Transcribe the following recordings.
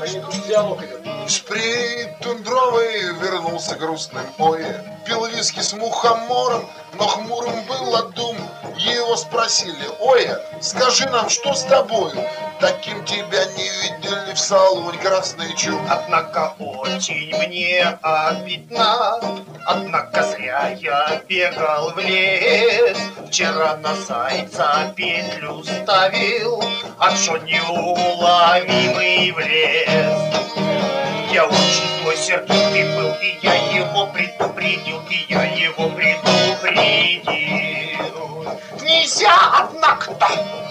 Они тут диалог идет. С притундровой вернулся грустным, ой, пил виски с мухомором, но хмурым был от дум. Его спросили: ой, скажи нам, что с тобою? Таким тебя не видели в салоне красный чум. Однако очень мне обидно, однако зря я бегал в лес. Вчера на зайца петлю ставил, а что неуловимый влез. Я очень злой, сердитый был, и я его предупредил, Нельзя, однако-то.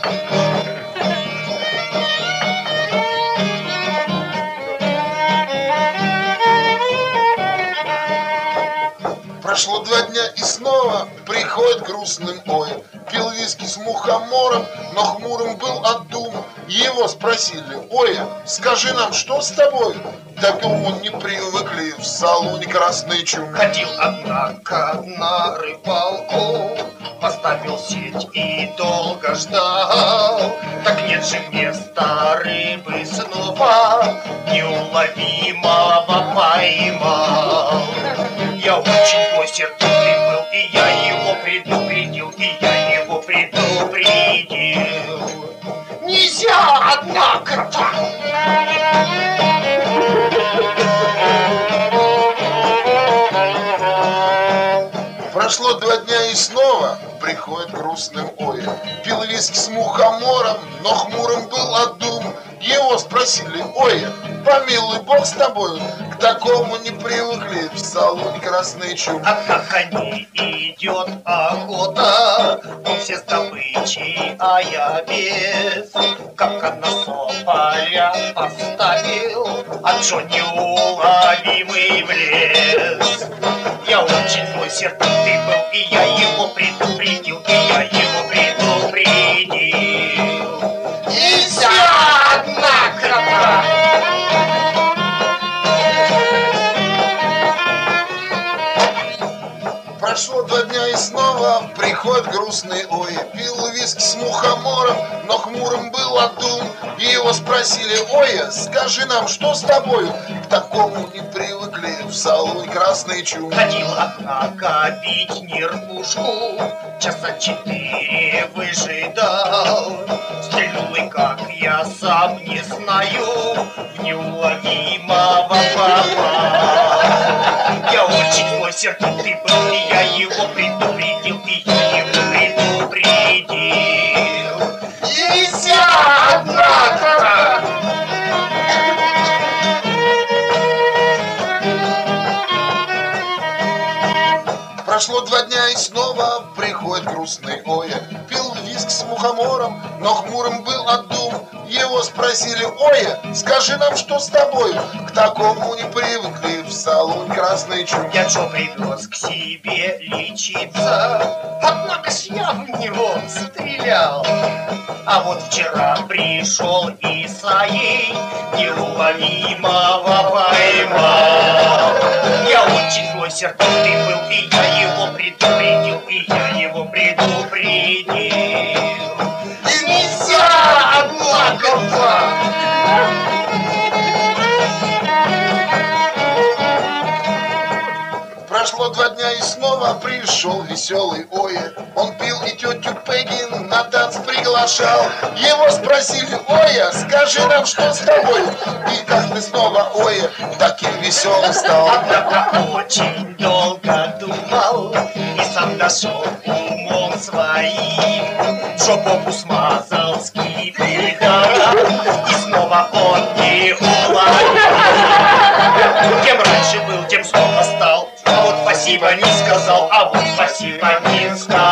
Прошло 2 дня и снова приходит грустным, ой, пил виски с мухомором, но хмурым был от дум. Его спросили: ой, скажи нам, что с тобой? Да он не привыкли в салоне красный чум. Ходил, однако, на рыбалку, поставил сеть и долго ждал. Так нет же места рыбы снова, неуловимого поймал. Я очень злой, сердитый был, и я его предупредил, Нельзя, однако-то. Прошло 2 дня и снова приходит грустным, ой, пил виски с мухомором, но хмурым был от дум. Его спросили: ой, помилуй бог с тобою, к такому не привыкли в салоне красный чум. А как не идет охота, он все с добычей, а я без. Как она соболя поставил, а что неуловимый влез. Я очень злой, сердитый был, и я его предупредил, Нельзя, однако-то. Прошло 2 дня и снова приходит грустный, ой, пил виски с мухомором, но хмурым был от дум. Его спросили: ой, скажи нам, что с тобою? К такому не привыкли в салоне красный чум. Ходил, однако, бить нерпушку, часа 4 выжидал. Стрельнул, и как я сам не знаю, в неуловимого попал. Я очень злой, сердитый был, и я его предупредил, Нельзя, однако-то. Прошло 2 дня и снова приходит грустный, ой, пил виски с мухомором, но хмурым был от дум. Его спросили: ой, скажи нам, что с тобой? К такому не привыкли в салоне красный чум. Я что привез к себе лечиться, однако ж я в него стрелял. А вот вчера пришел Исаий, неуловимого поймал. Я очень злой, сердитый был, и я его предупредил, Нельзя, однако-то. Прошло 2 дня и снова пришел веселый, ой, он пил и тетю Пегги на танц приглашал. Его спросили: ой, скажи нам, что с тобой? И как ты снова, ой, таким веселым стал? Однако очень долго думал и сам дошел умом своим, что Богу смазал скипидаром, и снова он не уловил. Кем раньше был, тем снова стал. А вот спасибо не сказал,